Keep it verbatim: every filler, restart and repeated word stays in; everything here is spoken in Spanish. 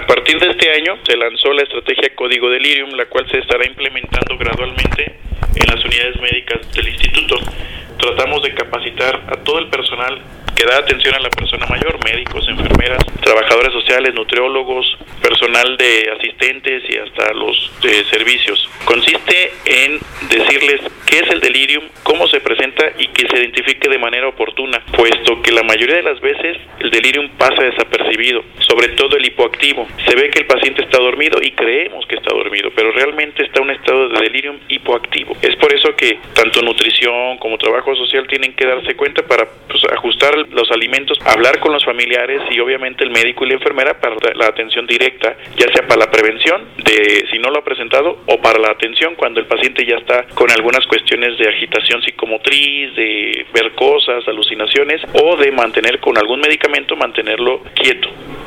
A partir de este año se lanzó la estrategia Código Delirium, la cual se estará implementando gradualmente en las unidades médicas del instituto. Tratamos de capacitar a todo el personal que da atención a la persona mayor, médicos, enfermeras, trabajadores sociales, nutriólogos, personal de asistentes y hasta los de servicios. Consiste en decirles qué es el delirium, cómo se presenta y que se identifique de manera oportuna, puesto que la mayoría de las veces el delirium pasa desapercibido, sobre todo el hipoactivo. Se ve que el paciente está dormido y creemos que está dormido, pero realmente está en un estado de delirium hipoactivo. Es por eso que tanto nutrición como trabajo social tienen que darse cuenta para pues, ajustar los alimentos, hablar con los familiares y obviamente el médico y la enfermera para la atención directa, ya sea para la prevención de si no lo ha presentado o para la atención cuando el paciente ya está con algunas cuestiones de agitación psicomotriz, de ver cosas, alucinaciones o de mantener con algún medicamento, mantenerlo quieto.